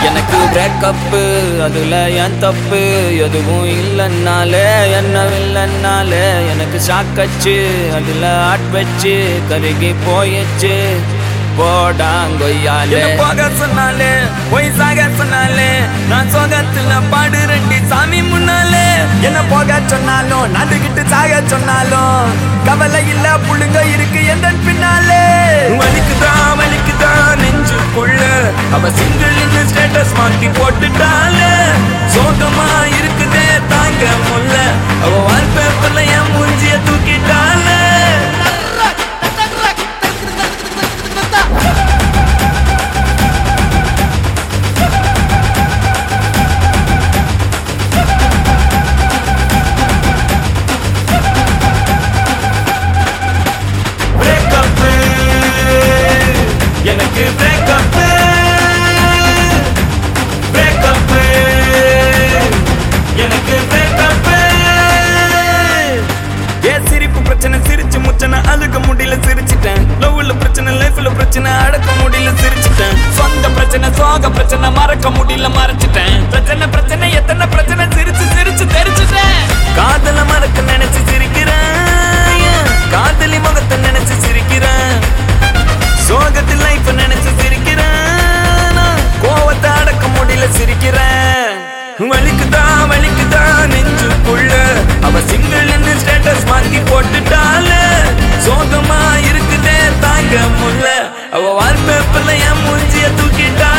எனக்கு பிரேக்கப்பு அதுல என் தப்பு எதுவும் இல்லைன்னாலே என்ன இல்லைன்னாலே எனக்கு சாக்கச்சு அதுல ஆட் வச்சு கருகி போயிடுச்சு போடாங்கொய்யாலே போக சொன்னாலே போய் சாக சொன்னாலே நான் சோகத்துல பாடு ரெண்டி சாமி முன்னாலே என்ன போக சொன்னாலும் நடுகிட்டு சாக சொன்னாலும் கவலை இல்ல புள்ளுங்க இருக்கு எந்த பின்னாலே வலிக்குதான் நெஞ்சுக்குள்ள அவ சிங்கிள் ஸ்டேட்டஸ் மாத்தி போட்டுட்டாலே சோகமா இருக்குதே தாங்க முல்ல அவ வால்பேப்பர்ல என் மூஞ்சிய தூக்கிட்டாலே எனக்கு பிரேக்கப் எனக்கு பிரேக்கப் ஏ சிரிப்பு பிரச்சனை சிரிச்சு முச்சனை அழுக முடியல சிரிச்சிட்டேன் லவ்ல பிரச்சனை லைஃப்ல பிரச்சனை அடக்க முடியல சிரிச்சிட்டேன் சொந்த பிரச்சனை சோக பிரச்சனை மறக்க முடியல மறைச்சிட்டேன் பிரச்சனை எத்தனை பிரச்சனை சிரிச்சு சிரிச்சு தெரிச்சிட்டேன் காதல மறக்க நினைச்சு சிரிக்கிறேன் காதலி முகத்தை நினைச்சு சிரிக்கிறேன் சோகத்தில் லைஃப் நினைச்சு சிரிக்கிறேன் கோவத்தை அடக்க முடியல சிரிக்கிறேன் வலிக்குதான் நெஞ்சுக்குள்ள அவ சிங்கிள் ஸ்டேட்டஸ் மாத்தி போட்டுட்டாலே சோகமா இருக்குதே தாங்க முல்ல அவ வால்பேப்பர்ல என் மூஞ்சிய தூக்கிட்டா